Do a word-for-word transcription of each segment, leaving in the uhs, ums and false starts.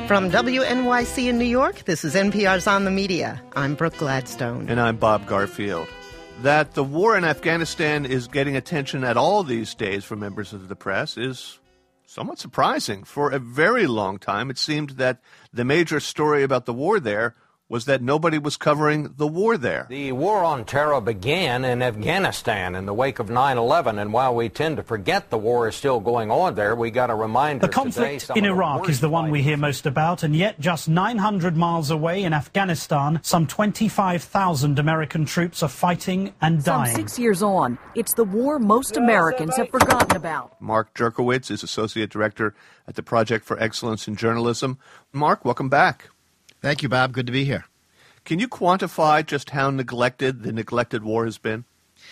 From W N Y C in New York, this is N P R's On the Media. I'm Brooke Gladstone. And I'm Bob Garfield. That the war in Afghanistan is getting attention at all these days from members of the press is somewhat surprising. For a very long time, it seemed that the major story about the war there was that nobody was covering the war there. The war on terror began in Afghanistan in the wake of nine eleven, and while we tend to forget the war is still going on there, we got a reminder today. The conflict today, in Iraq is the one we hear most about, and yet just nine hundred miles away in Afghanistan, some twenty-five thousand American troops are fighting and dying. Some six years on, it's the war most Americans have forgotten about. Mark Jerkowitz is Associate Director at the Project for Excellence in Journalism. Mark, welcome back. Thank you, Bob. Good to be here. Can you quantify just how neglected the neglected war has been?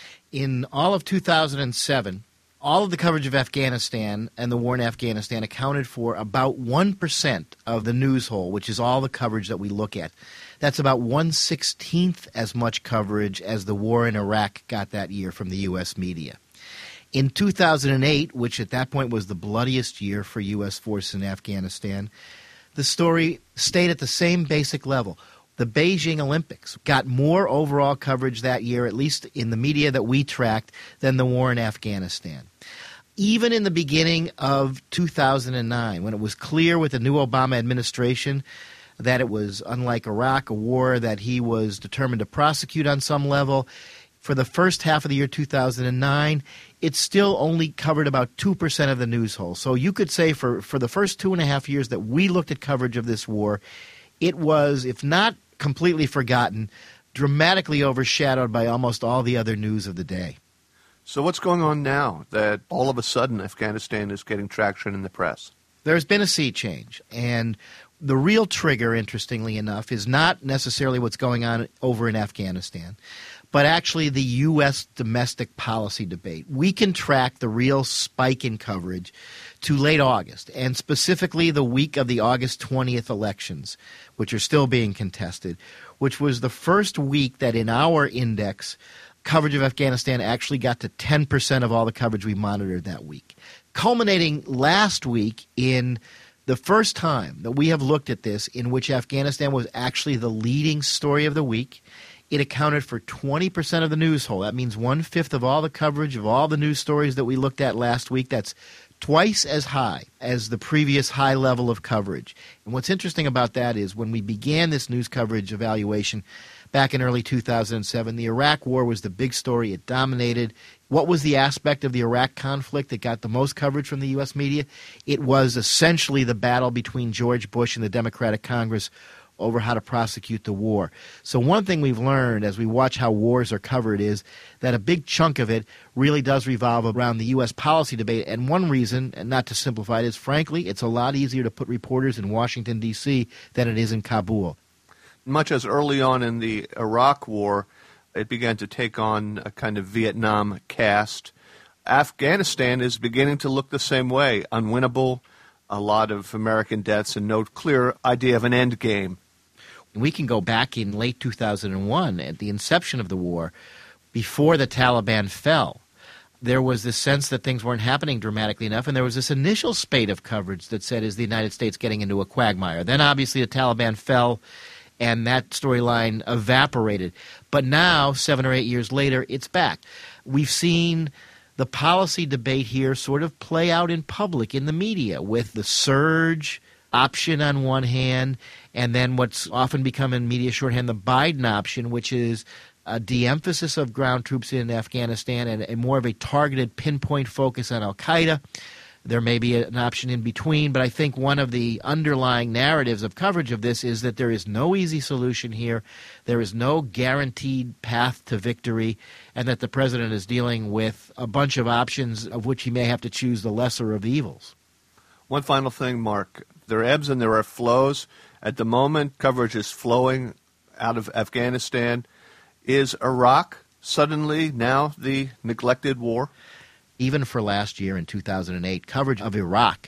In all of two thousand seven, all of the coverage of Afghanistan and the war in Afghanistan accounted for about one percent of the news hole, which is all the coverage that we look at. That's about one sixteenth as much coverage as the war in Iraq got that year from the U S media. In two thousand eight, which at that point was the bloodiest year for U S forces in Afghanistan, the story stayed at the same basic level. The Beijing Olympics got more overall coverage that year, at least in the media that we tracked, than the war in Afghanistan. Even in the beginning of two thousand nine, when it was clear with the new Obama administration that it was, unlike Iraq, a war that he was determined to prosecute on some level, for the first half of the year two thousand nine, it still only covered about two percent of the news hole. So you could say for, for the first two and a half years that we looked at coverage of this war, it was, if not completely forgotten, dramatically overshadowed by almost all the other news of the day. So what's going on now that all of a sudden Afghanistan is getting traction in the press? There's been a sea change, and the real trigger, interestingly enough, is not necessarily what's going on over in Afghanistan, but actually the U S domestic policy debate. We can track the real spike in coverage to late August, and specifically the week of the August twentieth elections, which are still being contested, which was the first week that in our index, coverage of Afghanistan actually got to ten percent of all the coverage we monitored that week, culminating last week in the first time that we have looked at this in which Afghanistan was actually the leading story of the week. It accounted for twenty percent of the news hole. That means one-fifth of all the coverage of all the news stories that we looked at last week. That's twice as high as the previous high level of coverage. And what's interesting about that is when we began this news coverage evaluation back in early two thousand seven, the Iraq War was the big story. It dominated. What was the aspect of the Iraq conflict that got the most coverage from the U S media? It was essentially the battle between George Bush and the Democratic Congress over how to prosecute the war. So one thing we've learned as we watch how wars are covered is that a big chunk of it really does revolve around the U S policy debate. And one reason, and not to simplify it, is frankly, it's a lot easier to put reporters in Washington, D C than it is in Kabul. Much as early on in the Iraq War, it began to take on a kind of Vietnam cast. Afghanistan is beginning to look the same way, unwinnable, a lot of American deaths, and no clear idea of an end game. We can go back in late two thousand one, at the inception of the war, before the Taliban fell. There was this sense that things weren't happening dramatically enough, and there was this initial spate of coverage that said, is the United States getting into a quagmire? Then obviously the Taliban fell, and that storyline evaporated. But now, seven or eight years later, it's back. We've seen the policy debate here sort of play out in public, in the media, with the surge option on one hand, and then what's often become in media shorthand the Biden option, which is a de-emphasis of ground troops in Afghanistan and, and more of a targeted pinpoint focus on al-Qaeda. There may be an option in between, but I think one of the underlying narratives of coverage of this is that there is no easy solution here, there is no guaranteed path to victory, and that the president is dealing with a bunch of options of which he may have to choose the lesser of the evils. One final thing, Mark. There are ebbs and there are flows. At the moment, coverage is flowing out of Afghanistan. Is Iraq suddenly now the neglected war? Even for last year in two thousand eight, coverage of Iraq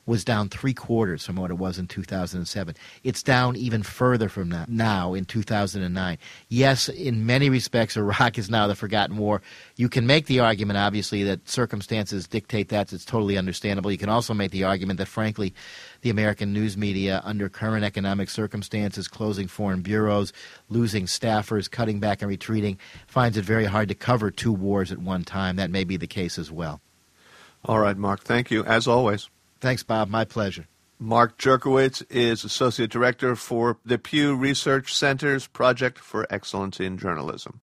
was down three quarters from what it was in two thousand seven. It's down even further from that now in two thousand nine. Yes, in many respects, Iraq is now the forgotten war. You can make the argument, obviously, that circumstances dictate that. It's totally understandable. You can also make the argument that, frankly, the American news media, under current economic circumstances, closing foreign bureaus, losing staffers, cutting back and retreating, finds it very hard to cover two wars at one time. That may be the case as well. All right, Mark. Thank you, as always. Thanks, Bob. My pleasure. Mark Jerkowitz is Associate Director for the Pew Research Center's Project for Excellence in Journalism.